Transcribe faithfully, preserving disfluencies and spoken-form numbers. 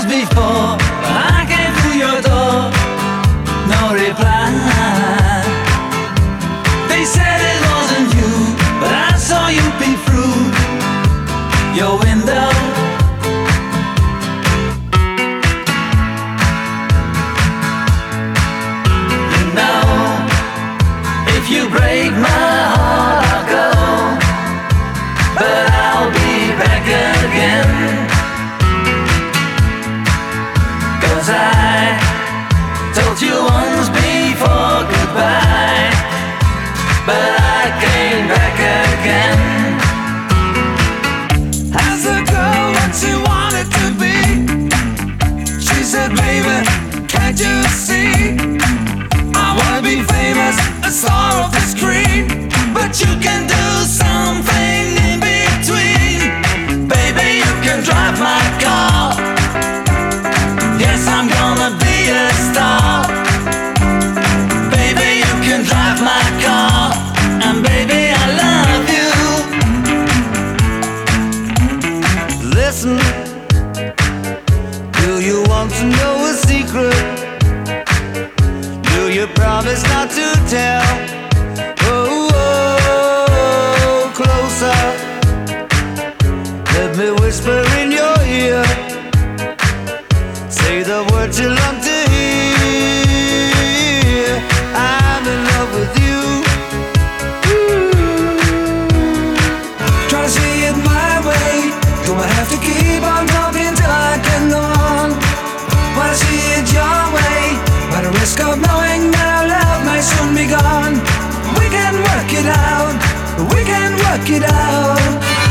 calls before, but I came through your door, no reply. They said it wasn't you, but I saw you peek through your window. You know, if you break my heart, I'll go, but I'll be back again. 'Cause I told you once before goodbye, but I came back again. As a girl what she wanted to be, she said, baby, can't you see? I wanna be famous, a star of the screen, but you can do something in between. Baby, you can drive my car. Yes, I'm gonna be a star. Baby, you can drive my car, and baby, I love you. Listen, do you want to know a secret? Do you promise not to tell? Oh, oh, closer. Let me whisper in your ear. Say the words you love to hear. I'm in love with you. Try to see it my way. Gonna have to keep on talking till I can go on. Wanna see it your way, by the risk of knowing that our love may soon be gone. We can work it out, we can work it out.